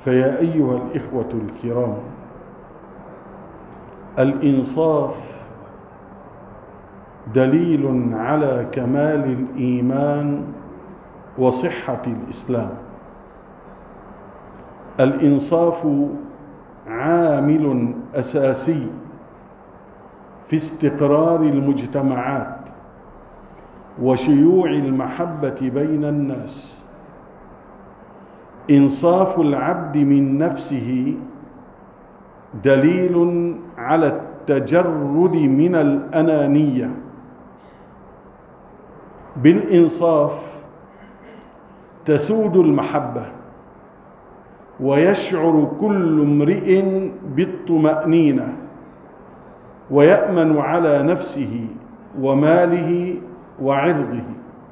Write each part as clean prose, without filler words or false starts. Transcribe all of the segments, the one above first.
فيا أيها الإخوة الكرام، الإنصاف دليل على كمال الإيمان وصحة الإسلام. الإنصاف عامل أساسي في استقرار المجتمعات وشيوع المحبة بين الناس. إنصاف العبد من نفسه دليل على التجرد من الأنانية. بالإنصاف تسود المحبة ويشعر كل امرئ بالطمأنينة ويأمن على نفسه وماله وعرضه.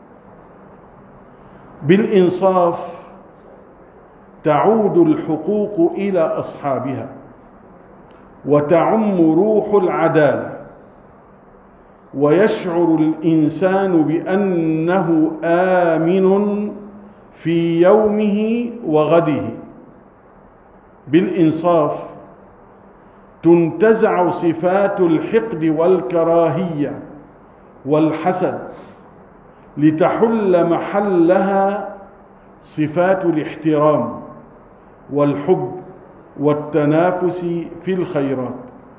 بالإنصاف تعود الحقوق إلى أصحابها وتعم روح العدالة، ويشعر الإنسان بأنه آمن في يومه وغده. بالإنصاف تنتزع صفات الحقد والكراهية والحسد لتحل محلها صفات الاحترام والحب والتنافس في الخيرات.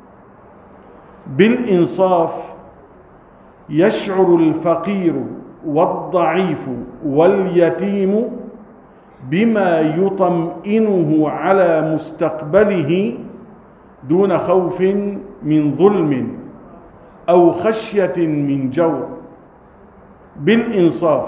بالإنصاف يشعر الفقير والضعيف واليتيم بما يطمئنه على مستقبله دون خوف من ظلم أو خشية من جور. بالإنصاف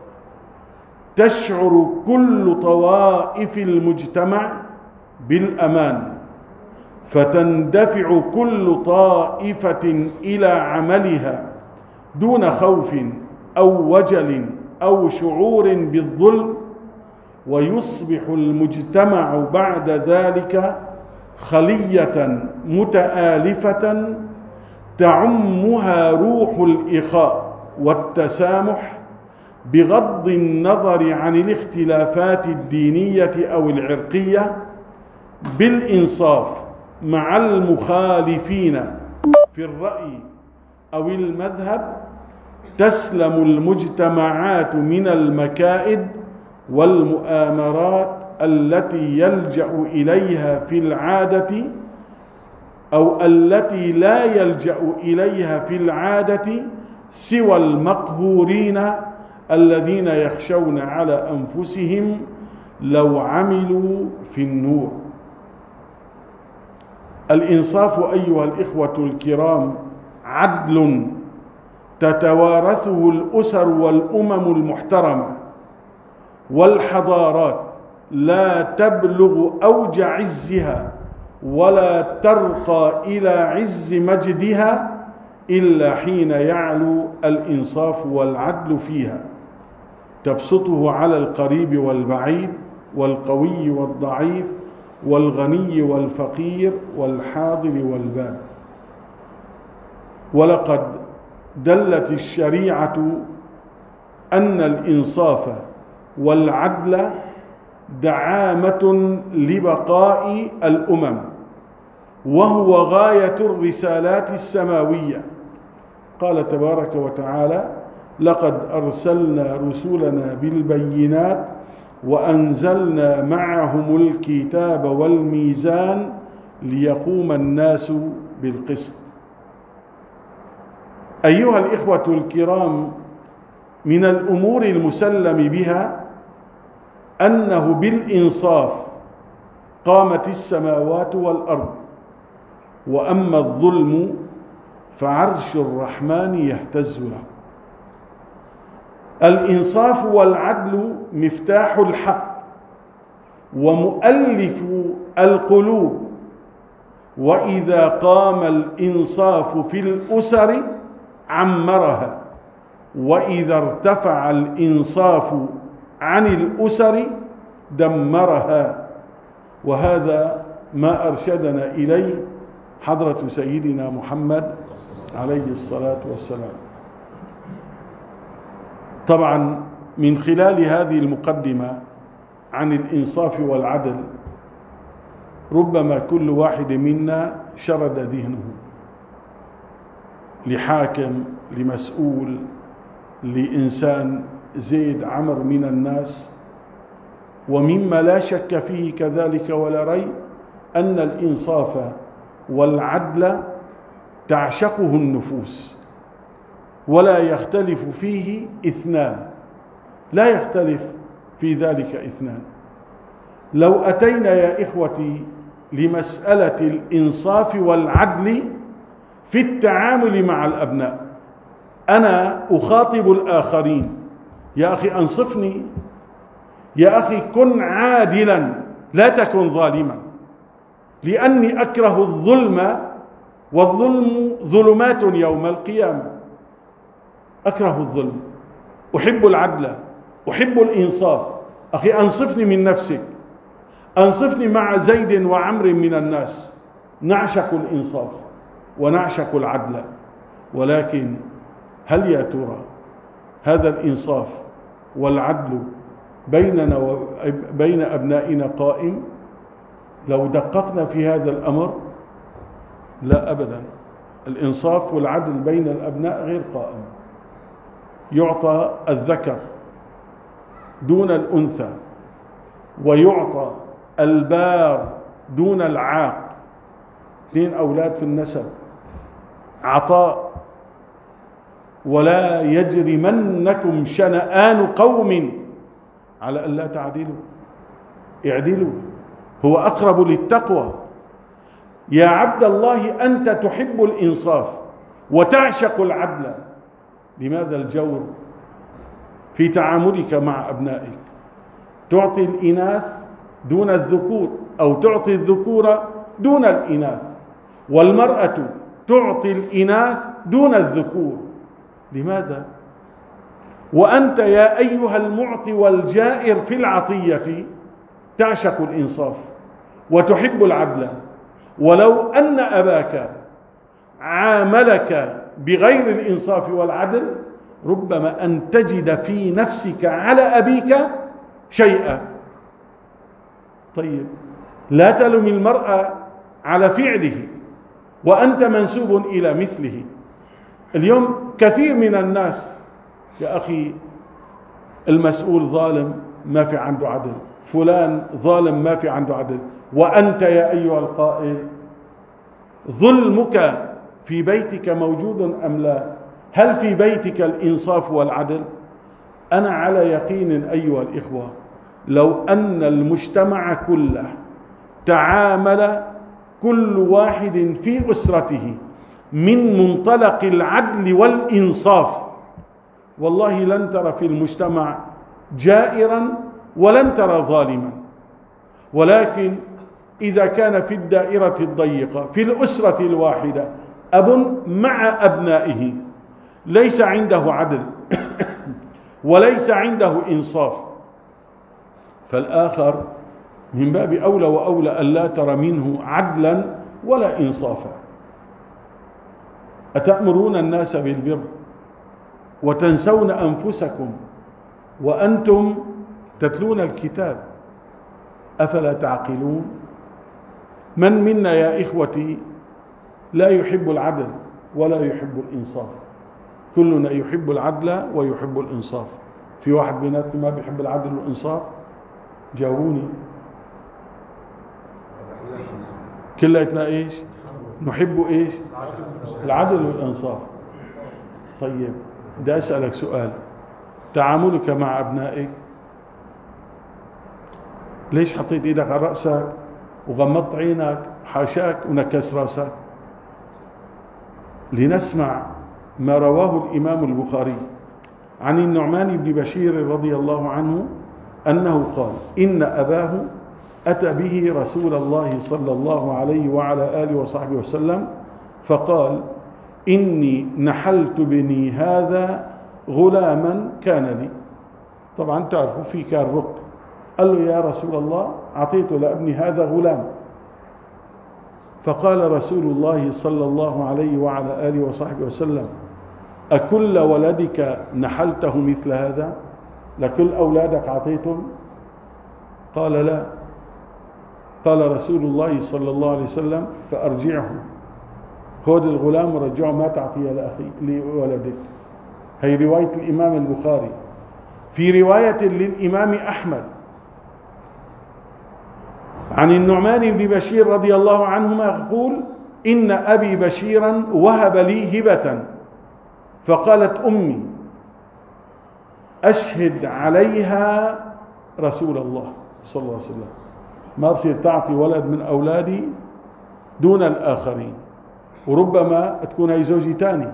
تشعر كل طوائف المجتمع بالأمان، فتندفع كل طائفة إلى عملها دون خوف أو وجل أو شعور بالظلم، ويصبح المجتمع بعد ذلك خلية متآلفة تعمها روح الإخاء والتسامح بغض النظر عن الاختلافات الدينية أو العرقية. بالإنصاف مع المخالفين في الرأي أو المذهب تسلم المجتمعات من المكائد والمؤامرات التي يلجأ إليها في العادة أو التي لا يلجأ إليها في العادة سوى المقهورين الذين يخشون على أنفسهم لو عملوا في النور. الإنصاف أيها الإخوة الكرام عدل تتوارثه الأسر والأمم المحترمة، والحضارات لا تبلغ أوج عزها ولا ترقى إلى عز مجدها إلا حين يعلو الإنصاف والعدل فيها، تبسطه على القريب والبعيد والقوي والضعيف والغني والفقير والحاضر والباد. ولقد دلت الشريعة أن الإنصاف والعدل دعامة لبقاء الأمم، وهو غاية الرسالات السماوية. قال تبارك وتعالى: لقد أرسلنا رسلنا بالبينات وأنزلنا معهم الكتاب والميزان ليقوم الناس بالقسط. أيها الإخوة الكرام، من الأمور المسلم بها أنه بالإنصاف قامت السماوات والأرض، وأما الظلم فعرش الرحمن يهتز له. الإنصاف والعدل مفتاح الحق ومؤلف القلوب، وإذا قام الإنصاف في الأسر عمرها، وإذا ارتفع الإنصاف عن الأسر دمرها. وهذا ما أرشدنا إليه حضرة سيدنا محمد عليه الصلاة والسلام. طبعا من خلال هذه المقدمة عن الإنصاف والعدل ربما كل واحد منا شرد ذهنه لحاكم، لمسؤول، لإنسان زيد عمر من الناس. ومما لا شك فيه كذلك ولا ريب أن الإنصاف والعدل تعشقه النفوس، ولا يختلف فيه اثنان، لا يختلف في ذلك اثنان. لو أتينا يا إخوتي لمسألة الإنصاف والعدل في التعامل مع الأبناء، أنا أخاطب الآخرين: يا أخي أنصفني، يا أخي كن عادلا، لا تكن ظالما، لأني أكره الظلم، والظلم ظلمات يوم القيامة. أكره الظلم، أحب العدل، أحب الإنصاف. أخي أنصفني من نفسك، أنصفني مع زيد وعمر من الناس. نعشق الإنصاف ونعشق العدل، ولكن هل يا ترى هذا الإنصاف والعدل بيننا وبين أبنائنا قائم؟ لو دققنا في هذا الأمر لا أبدا، الإنصاف والعدل بين الأبناء غير قائم. يعطى الذكر دون الأنثى، ويعطى البار دون العاق، 2 أولاد في النسب عطاء. ولا يجرمنكم شنآن قوم على ألا تعدلوا، اعدلوا هو أقرب للتقوى. يا عبد الله أنت تحب الإنصاف وتعشق العدل، لماذا الجور في تعاملك مع أبنائك؟ تعطي الإناث دون الذكور، أو تعطي الذكور دون الإناث، والمرأة تعطي الإناث دون الذكور. لماذا؟ وأنت يا أيها المعطي والجائر في العطية تعشق الإنصاف وتحب العدل. ولو أن أباك عاملك بغير الإنصاف والعدل ربما أن تجد في نفسك على أبيك شيئا. طيب، لا تلم المرأة على فعله وأنت منسوب إلى مثله. اليوم كثير من الناس: يا أخي المسؤول ظالم ما في عنده عدل، فلان ظالم ما في عنده عدل. وأنت يا أيها القائل ظلمك في بيتك موجود أم لا؟ هل في بيتك الإنصاف والعدل؟ أنا على يقين أيها الإخوة لو أن المجتمع كله تعامل كل واحد في أسرته من منطلق العدل والإنصاف، والله لن ترى في المجتمع جائرا ولن ترى ظالما. ولكن إذا كان في الدائرة الضيقة في الأسرة الواحدة أب مع أبنائه ليس عنده عدل وليس عنده إنصاف، فالآخر من باب أولى وأولى ألا ترى منه عدلا ولا إنصافا. أتأمرون الناس بالبر وتنسون أنفسكم وأنتم تتلون الكتاب، أفلا تعقلون؟ من منا يا إخوتي لا يحب العدل ولا يحب الإنصاف؟ كلنا يحب العدل ويحب الإنصاف. في واحد بيناتكم ما بيحب العدل والإنصاف؟ جاوبوني. كلياتنا إيش؟ نحب إيش؟ العدل والإنصاف. طيب، بدي أسألك سؤال: تعاملك مع أبنائك، ليش حطيت إيدك على رأسك وغمضت عينك حاشاك ونكس رأسك؟ لنسمع ما رواه الإمام البخاري عن النعمان بن بشير رضي الله عنه أنه قال: إن أباه أتى به رسول الله صلى الله عليه وعلى آله وصحبه وسلم فقال: إني نحلت بني هذا غلاما كان لي. طبعا تعرفوا في كان رق. قال له: يا رسول الله أعطيت لابني هذا غلام. فقال رسول الله صلى الله عليه وعلى آله وصحبه وسلم: أكل ولدك نحلته مثل هذا؟ لكل أولادك أعطيتم؟ قال: لا. قال رسول الله صلى الله عليه وسلم: فأرجعه، خذ الغلام ورجعه، ما تعطيه لولدك. هي رواية الإمام البخاري. في رواية للإمام أحمد عن النعمان بن بشير رضي الله عنهما يقول: إن أبي بشيرا وهب لي هبة، فقالت أمي: أشهد عليها رسول الله صلى الله عليه وسلم. ما بصير تعطي ولد من أولادي دون الآخرين، وربما تكون هي زوجي تاني،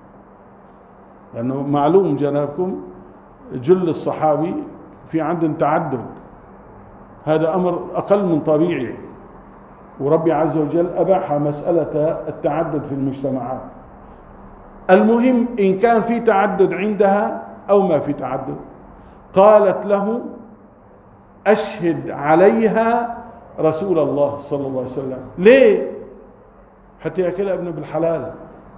لأنه معلوم جنابكم جل الصحابي في عندهم تعدد، هذا أمر أقل من طبيعي، وربي عز وجل أباح مسألة التعدد في المجتمعات. المهم إن كان في تعدد عندها أو ما في تعدد، قالت له: أشهد عليها رسول الله صلى الله عليه وسلم. ليه؟ حتى يأكلها ابن بالحلال،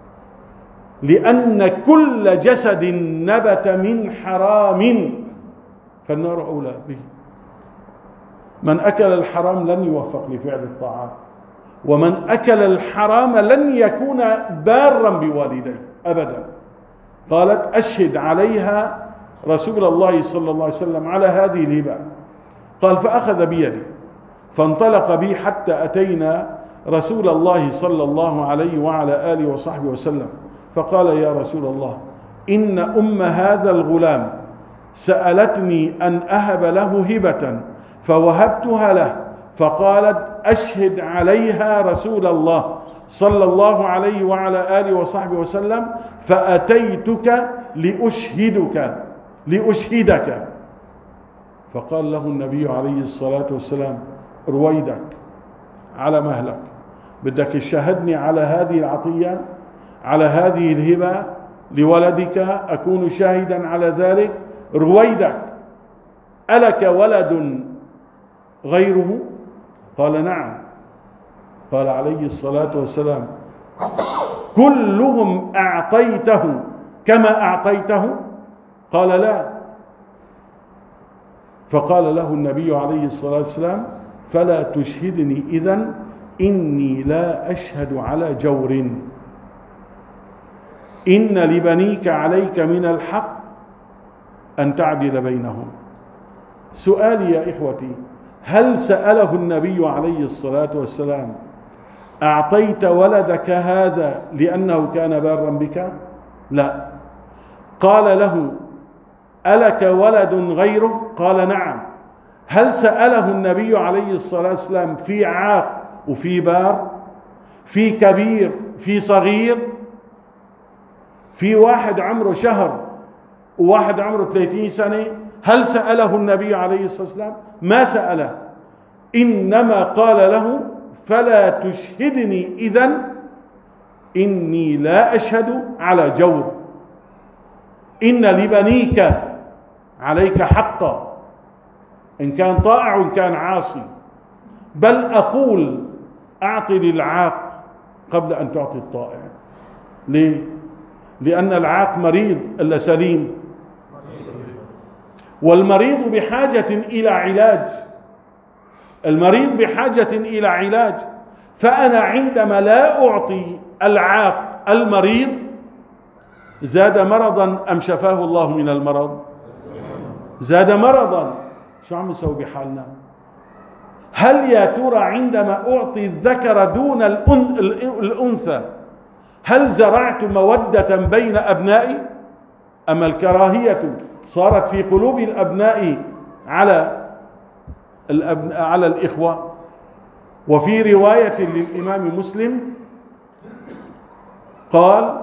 لأن كل جسد نبت من حرام فالنار أولى به. من أكل الحرام لن يوفق لفعل الطاعات، ومن أكل الحرام لن يكون بارا بوالديه أبدا. قالت: أشهد عليها رسول الله صلى الله عليه وسلم على هذه الهبة. قال: فأخذ بيدي فانطلق بي حتى أتينا رسول الله صلى الله عليه وعلى آله وصحبه وسلم، فقال: يا رسول الله، إن أم هذا الغلام سألتني أن أهب له هبة فوهبتها له، فقالت: أشهد عليها رسول الله صلى الله عليه وعلى آله وصحبه وسلم، فأتيتك لأشهدك. فقال له النبي عليه الصلاة والسلام: رويدك، على مهلك، بدك تشهدني على هذه العطية، على هذه الهبة لولدك، أكون شاهدا على ذلك، رويدك، ألك ولد غيره؟ قال: نعم. قال عليه الصلاة والسلام: كلهم أعطيته كما أعطيته؟ قال: لا. فقال له النبي عليه الصلاة والسلام: فلا تشهدني إذن، إني لا أشهد على جور، إن لبنيك عليك من الحق أن تعدل بينهم. سؤالي يا إخوتي: هل سأله النبي عليه الصلاة والسلام: أعطيت ولدك هذا لأنه كان بارا بك؟ لا. قال له: ألك ولد غيره؟ قال: نعم. هل سأله النبي عليه الصلاة والسلام في عاق وفي بار، في كبير في صغير، في واحد عمره شهر وواحد عمره 30 سنة؟ هل سأله النبي عليه الصلاة والسلام؟ ما سأله، إنما قال له: فلا تشهدني إذن، إني لا أشهد على جور، إن لبنيك عليك حقا، إن كان طائع وإن كان عاصي. بل أقول: أعطي للعاق قبل أن تعطي الطائع. ليه؟ لأن العاق مريض إلا سليم، والمريض بحاجة إلى علاج، المريض بحاجة إلى علاج. فأنا عندما لا أعطي العاق المريض، زاد مرضا أم شفاه الله من المرض؟ زاد مرضا. شو عم نسوي بحالنا؟ هل يا ترى عندما أعطي الذكر دون الأنثى هل زرعت مودة بين أبنائي؟ أما الكراهية صارت في قلوب الأبناء على الإخوة. وفي رواية للإمام مسلم قال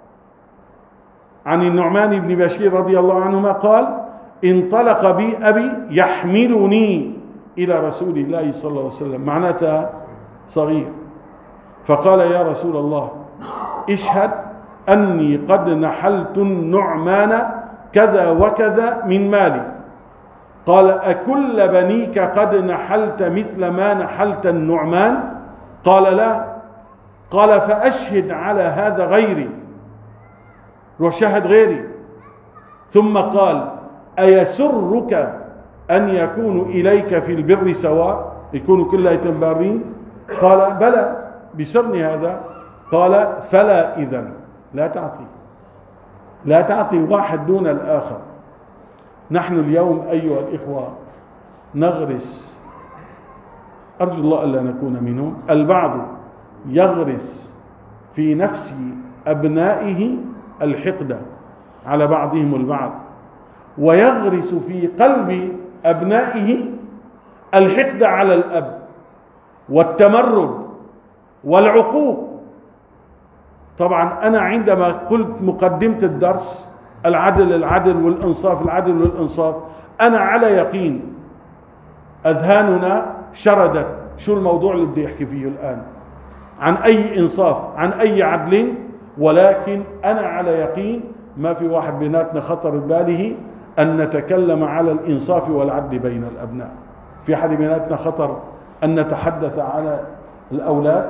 عن النعمان بن بشير رضي الله عنهما قال: انطلق بي أبي يحملني إلى رسول الله صلى الله عليه وسلم، معناتها صغير، فقال: يا رسول الله، اشهد أني قد نحلت النعمان كذا وكذا من مالي. قال: أكل بنيك قد نحلت مثل ما نحلت النعمان؟ قال: لا. قال: فأشهد على هذا غيري، روح شهد غيري. ثم قال: أيسرك أن يكون إليك في البر سواء؟ يكونوا كلياتهم بارين؟ قال بلى، بسرني هذا. قال فلا إذن لا تعطي واحد دون الآخر. نحن اليوم أيها الإخوة نغرس، أرجو الله ألا نكون منهم، البعض يغرس في نفس أبنائه الحقد على بعضهم البعض، ويغرس في قلب أبنائه الحقد على الأب والتمرد والعقوق. طبعا أنا عندما قلت مقدمة الدرس العدل والإنصاف، أنا على يقين أذهاننا شردت شو الموضوع اللي بدي أحكي فيه الآن، عن أي إنصاف، عن أي عدل. ولكن أنا على يقين ما في واحد بيناتنا خطر بباله أن نتكلم على الإنصاف والعدل بين الأبناء. في حد بيناتنا خطر أن نتحدث على الأولاد؟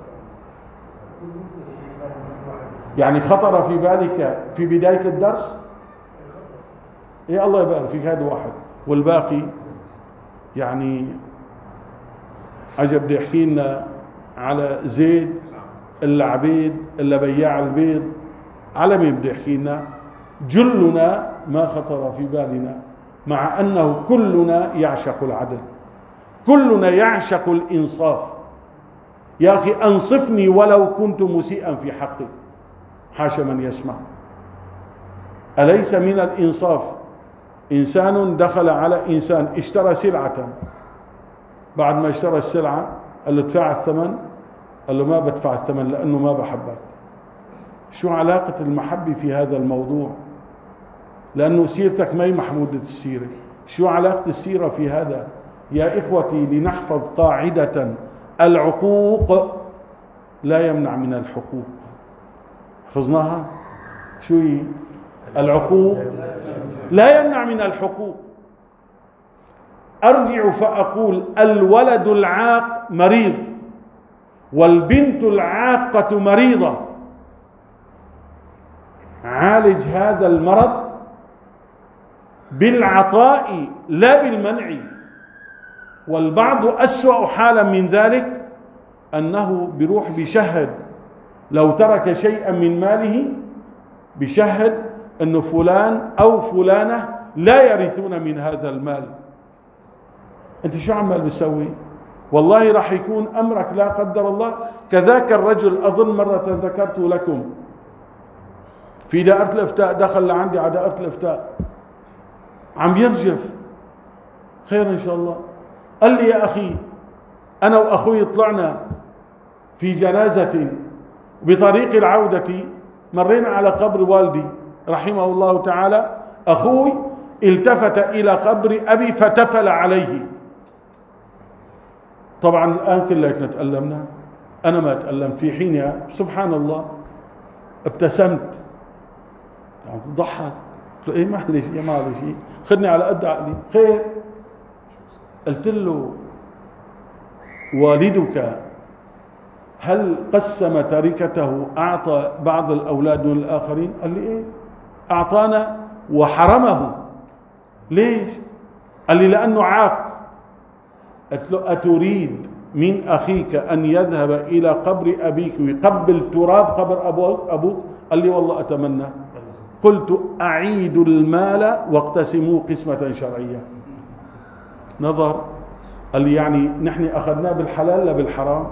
يعني خطر في بالك في بداية الدرس؟ إيه الله يبارك فيك، هذا واحد. والباقي يعني عجب بده يحكي لنا على زيد إلا عبيد إلا بياع البيض، على مين بده يحكي لنا؟ جلنا ما خطر في بالنا، مع أنه كلنا يعشق العدل، كلنا يعشق الإنصاف. يا أخي أنصفني ولو كنت مسيئا في حقي، حاشا من يسمع. أليس من الإنصاف إنسان دخل على إنسان اشترى سلعة، بعد ما اشترى السلعة قال له ادفع الثمن، قال له ما بدفع الثمن لأنه ما بحبك. شو علاقة المحبة في هذا الموضوع؟ لأنه سيرتك ما هي محمودة السيرة. شو علاقة السيرة في هذا؟ يا إخوتي لنحفظ قاعدة: العقوق لا يمنع من الحقوق. حفظناها؟ شو هي؟ العقوق لا يمنع من الحقوق. أرجع فأقول: الولد العاق مريض، والبنت العاقة مريضة. عالج هذا المرض بالعطاء لا بالمنع. والبعض أسوأ حالا من ذلك أنه بيروح بيشهد، لو ترك شيئا من ماله بيشهد أنه فلان أو فلانة لا يرثون من هذا المال. أنت شو عمال بيسوي؟ والله راح يكون أمرك لا قدر الله كذاك الرجل. أظن مرة ذكرت لكم في دائرة الإفتاء، دخل لعندي على دائرة الإفتاء عم يرجف، خير إن شاء الله. قال لي: يا أخي أنا وأخوي طلعنا في جنازة، بطريق العودة مرينا على قبر والدي رحمه الله تعالى. أخوي التفت إلى قبر أبي فتفل عليه. طبعا الآن كلنا تألمنا، أنا ما تألمت في حينها، سبحان الله ابتسمت، يعني ضحك. قلت له: إيه معلش يا معلش، خدني على قد عقلي، خير. قلت له: والدك هل قسم تركته أعطى بعض الأولاد من الآخرين؟ قال لي: إيه أعطانا وحرمه. ليش؟ قال لي: لأنه عاق. قلت له: أتريد من أخيك أن يذهب إلى قبر أبيك ويقبل تراب قبر أبوك؟ قال لي: والله أتمنى. قلت: أعيدوا المال واقتسموه قسمة شرعية. نظر، قال لي: يعني نحن أخذناه بالحلال لا بالحرام؟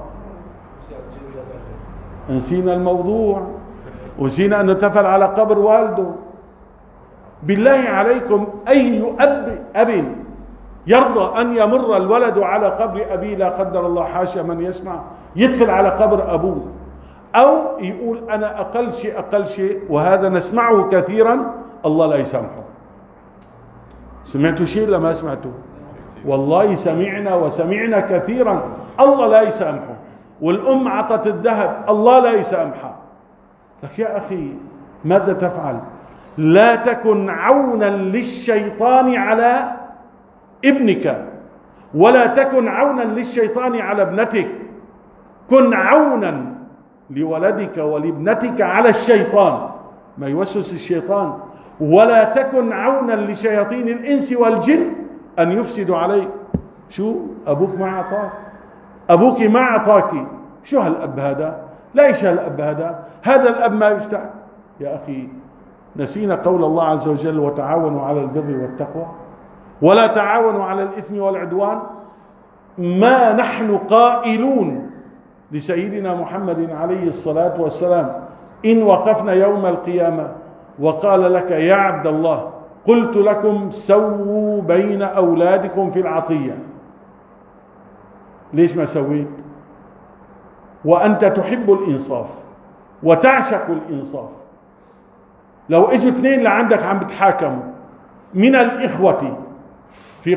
نسينا الموضوع ونسينا أنه تفل على قبر والده. بالله عليكم أي أب يرضى أن يمر الولد على قبر أبيه لا قدر الله، حاشا من يسمع، يدفل على قبر أبوه، أو يقول أنا أقل شيء، وهذا نسمعه كثيرا، الله لا يسامحه. سمعتوا شيء ولا ما سمعتوا؟ والله سمعنا وسمعنا كثيرا، الله لا يسامحه. والأم عطت الذهب، الله لا يسامحها. لك يا أخي ماذا تفعل؟ لا تكن عونا للشيطان على ابنك، ولا تكن عونا للشيطان على ابنتك. كن عونا لولدك ولابنتك على الشيطان، ما يوسوس الشيطان. ولا تكن عونا لشياطين الإنس والجن أن يفسدوا عليك. شو أبوك ما أعطاك، أبوك ما أعطاك. شو هالأب هذا؟ ليش هالأب هذا؟ هذا الأب ما يستحق. يا أخي نسينا قول الله عز وجل: وتعاونوا على البر والتقوى ولا تعاونوا على الإثم والعدوان. ما نحن قائلون لسيدنا محمد عليه الصلاة والسلام إن وقفنا يوم القيامة وقال لك: يا عبد الله قلت لكم سووا بين أولادكم في العطية، ليش ما سويت؟ وأنت تحب الإنصاف وتعشق الإنصاف. لو اجوا اثنين لعندك عم بتحاكموا من الإخوة في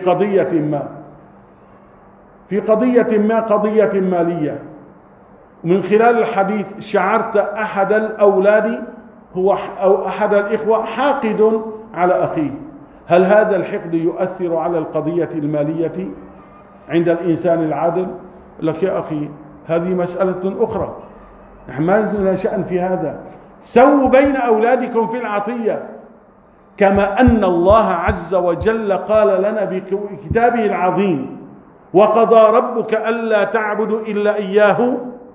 قضية مالية، ومن خلال الحديث شعرت أحد الأولاد هو أو أحد الإخوة حاقد على أخيه، هل هذا الحقد يؤثر على القضية المالية عند الإنسان العادل؟ لك يا أخي هذه مسألة أخرى، نحن ما لنا شأن في هذا. سووا بين أولادكم في العطية، كما أن الله عز وجل قال لنا بكتابه العظيم: وقضى ربك ألا تعبدوا إلا إياه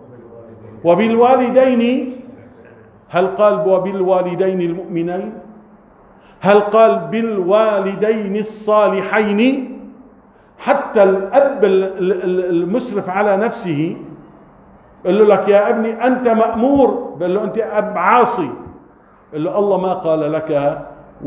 وبالوالدين. هل قال وبالوالدين المؤمنين؟ هل قال بالوالدين الصالحين؟ حتى الأب المسرف على نفسه قال له: لك يا ابني أنت مأمور، قال له: أنت أب عاصي. قال له: الله ما قال لك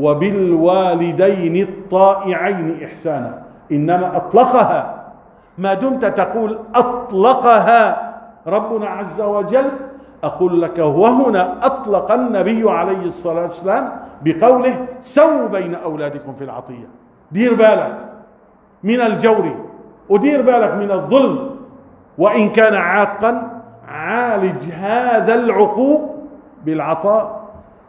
وبالوالدين الطائعين إحسانا، إنما أطلقها. ما دمت تقول أطلقها ربنا عز وجل، أقول لك وهنا أطلق النبي عليه الصلاة والسلام بقوله: سووا بين أولادكم في العطية. دير بالك من الجور ودير بالك من الظلم، وإن كان عاقا عالج هذا العقوق بالعطاء.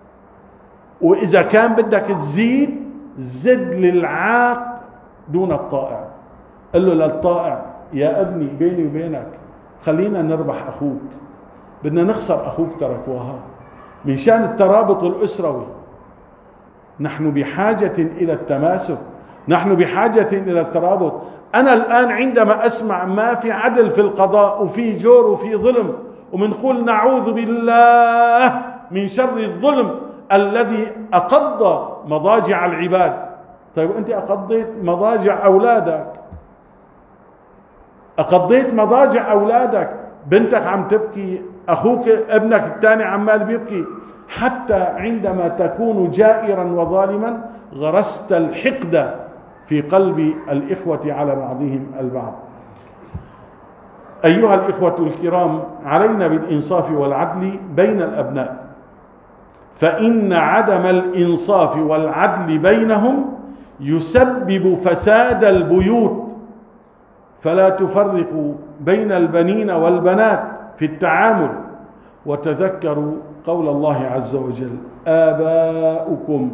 وإذا كان بدك تزيد زد للعاق دون الطائع. قل له للطائع: يا ابني بيني وبينك خلينا نربح أخوك، بدنا نخسر أخوك تركوها من شان الترابط الأسروي. نحن بحاجة إلى التماسك، نحن بحاجة إلى الترابط. أنا الآن عندما أسمع ما في عدل في القضاء وفي جور وفي ظلم، ومنقول نعوذ بالله من شر الظلم الذي أقضى مضاجع العباد. طيب أنت أقضيت مضاجع أولادك، أقضيت مضاجع أولادك، بنتك عم تبكي، أخوك ابنك الثاني عمال بيبكي، حتى عندما تكون جائرا وظالما غرست الحقد في قلب الإخوة على بعضهم البعض. أيها الإخوة الكرام، علينا بالإنصاف والعدل بين الأبناء، فإن عدم الإنصاف والعدل بينهم يسبب فساد البيوت. فلا تفرقوا بين البنين والبنات في التعامل. وتذكروا قول الله عز وجل: آباؤكم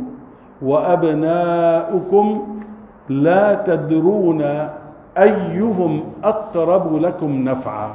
وأبناؤكم لا تدرون أيهم أقرب لكم نفعا.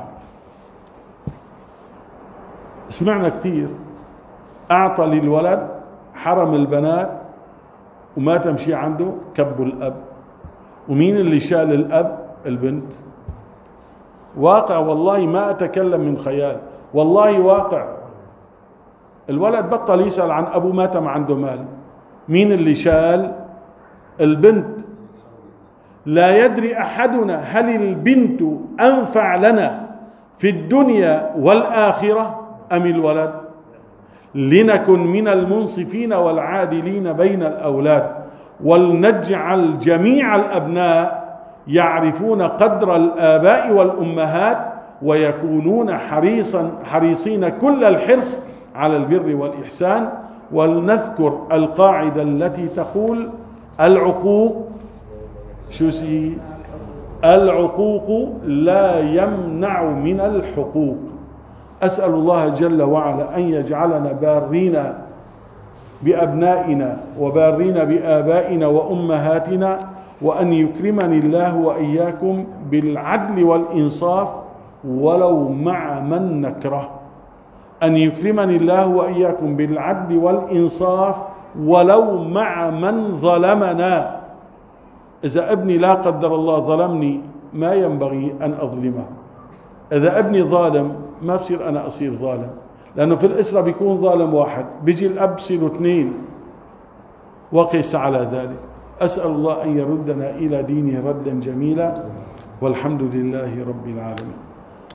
سمعنا كثير أعطى للولد حرم البنات وما تمشي عنده كبوا الأب. ومين اللي شال الأب؟ البنت. واقع والله، ما أتكلم من خيال، والله واقع. الولد بطل يسأل عن أبو مات ما عنده مال. مين اللي شال؟ البنت. لا يدري أحدنا هل البنت أنفع لنا في الدنيا والآخرة أم الولد؟ لنكن من المنصفين والعادلين بين الأولاد، ولنجعل جميع الأبناء يعرفون قدر الآباء والأمهات، ويكونون حريصين كل الحرص على البر والإحسان. ولنذكر القاعدة التي تقول: العقوق العقوق لا يمنع من الحقوق. أسأل الله جل وعلا أن يجعلنا بارين بأبنائنا وبارين بآبائنا وأمهاتنا، وأن يكرمني الله وإياكم بالعدل والإنصاف ولو مع من نكره. أن يكرمني الله وإياكم بالعدل والإنصاف ولو مع من ظلمنا. إذا ابني لا قدر الله ظلمني ما ينبغي أن أظلمه. إذا ابني ظالم ما بصير أنا أصير ظالم، لأنه في الأسرة بيكون ظالم واحد، بيجي الأب بصيروا اثنين، وقس على ذلك. أسأل الله أن يردنا إلى دينه ردا جميلا، والحمد لله رب العالمين.